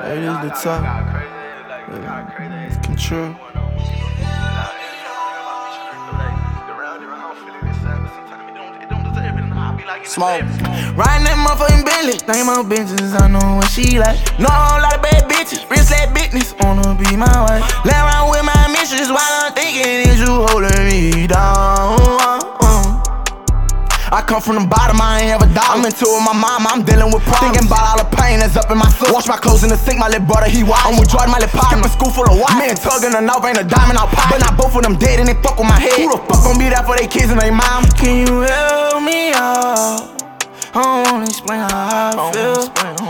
It is the top. It's control. Smoke. Riding that motherfucking Bentley. Name on bitches, I know what she like. Know a whole lot of bad bitches. Wrist that business, wanna be my wife. Lay around with my mistress while I'm thinking, is you holding me down? I come from the bottom, I ain't ever die. I'm into it with my mama, I'm dealing with problems. Thinking about all the pain that's up in my soul. Wash my clothes in the sink, my little brother, he watch. I'm with Jordan, my little partner. Skip a school full of white. Me and Tug in the north, ain't a diamond out pocket. But not both of them dead and they fuck with my head. Who the fuck gon' be there for their kids and their mom? Can you help me out? I don't wanna explain how I feel.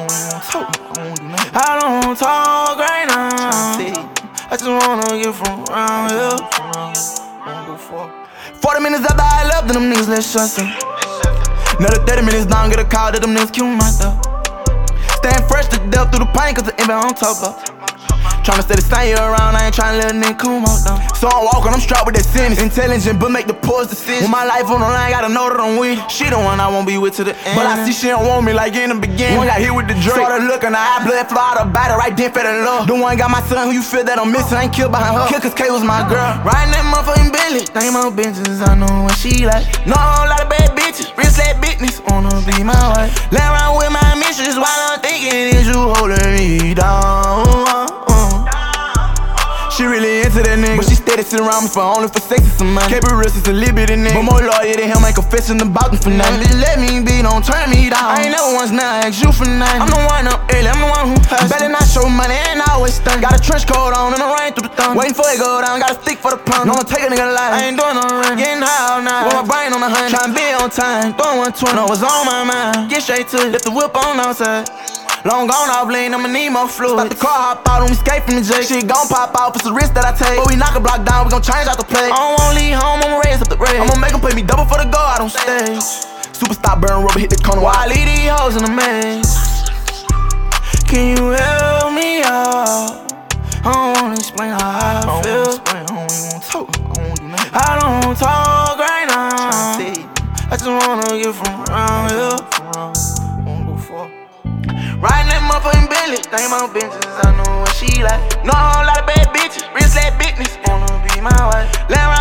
I don't talk right now. I just wanna get from around here. 40 minutes after I left, then them niggas let shots up. Another 30 minutes down, get a call that them niggas kill myself. Staying fresh to death through the pain, cause the envy on top of. Tryna stay the same year around, I ain't tryna let a nigga come out though. So I'm walking, I'm strapped with that sentence. Intelligent, but make the poor decisions. With my life on the line, gotta know that I'm with. She the one I won't be with to the end. But I see she don't want me like in the beginning. One got hit with the drink. Started looking, her eye blood flow out her body, right then fell in love. The one got my son who you feel that I'm missing, I ain't killed behind her. Kill cause K was my girl. Riding that motherfucking Bentley. Name on bitches, I know what she like. Know a whole lot of bad bitches. Wrist that business, wanna be my wife. Lay around with my mistress while I'm thinking, is you holding me down? She really into that nigga, but she steady sitting around me for only for sex and some money. Kept it real since a little bit of nigga, but more loyal than him, ain't confessing about them for nothing. Just let me be, don't turn me down. I ain't never once now ask you for nothing. I'm the one up early, I'm the one who hustles. Better not show money and I always stunt. Got a trench coat on and the rain through the thunder. Waiting for it go down, got a stick for the pun. Don't take a nigga life, I ain't doing no run. Getting high all night, with my brain on the hunt. Tryna be on time, throwing 120, no, was on my mind. Get straight to it, lift the whip on outside. Long gone off lane, I'ma need more fluid. Stop the car, hop out, don't escape from the J. Shit gon' pop out, it's the risk that I take. But we knock a block down, we gon' change out the play. I don't wanna leave home, I'ma raise up the rate. I'ma make them pay me double for the go out on stage. Superstar burn rubber, hit the corner while I leave these hoes in the maze. Can you help me out? I don't wanna explain how I feel. I don't talk right now. I just wanna get from around here. Riding that motherfucking Bentley. Name on bitches, I know what she like. Know a whole lot of bad bitches. Wrist that business, wanna be my wife. Lay around